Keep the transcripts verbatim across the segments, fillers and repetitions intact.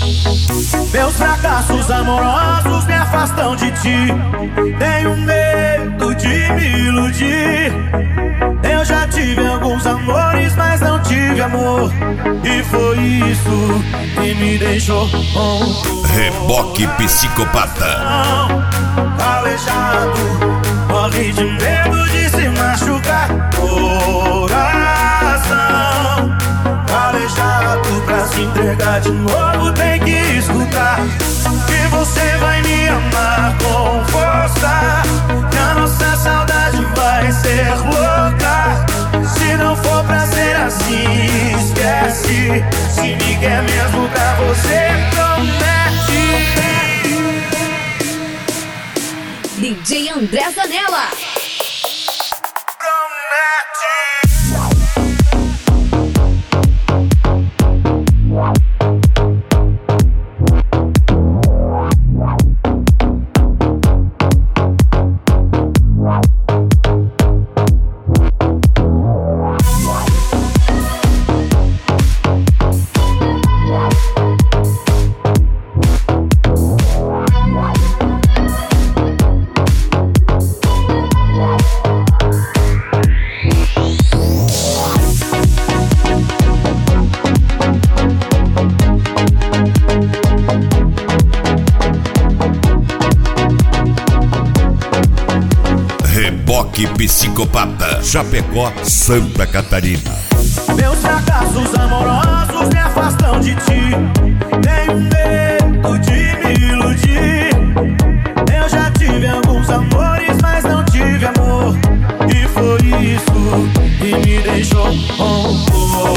Meus fracassos amorosos me afastam de ti. Tenho medo de me iludir. Eu já tive alguns amores, mas não tive amor. E foi isso que me deixou um Reboque Psicopata. Calejado, morre de medo de se machucar. Coração calejado, pra se entregar de novo tem que escutar que você vai me amar com força, que a nossa saudade vai ser louca. Se não for pra ser assim, esquece. Se me quer mesmo pra você, promete. D J André Zanella. Reboque Psicopata, Chapecó, Santa Catarina. Meus fracassos amorosos me afastam de ti. Tenho medo de me iludir. Eu já tive alguns amores, mas não tive amor. E foi isso que me deixou com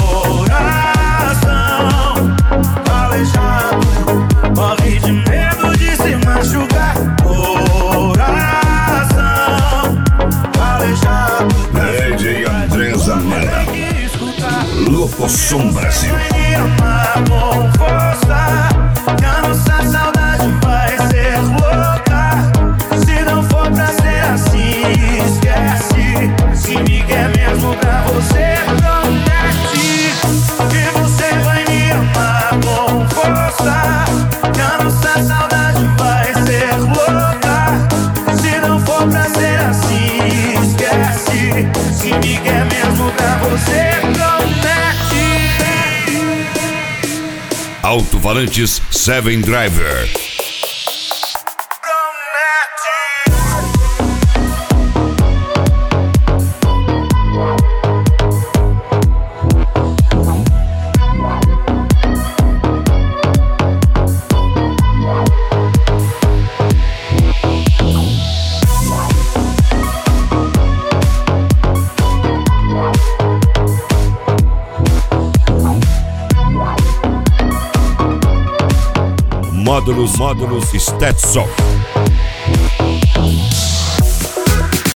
coração calejado, morre de medo de se machucar. Coração calejado, D J André Zanella, Locosom Brasil. vai me amar com força, que a nossa saudade vai ser louca. Se não for pra ser assim, esquece. Se me quer mesmo pra você, promete que você vai me amar com força, que a nossa saudade vai ser louca. Se não for pra ser assim, esquece. Se me quer mesmo pra você, promete. Alto Falantes Seven Driver. Módulos, módulos Stetson.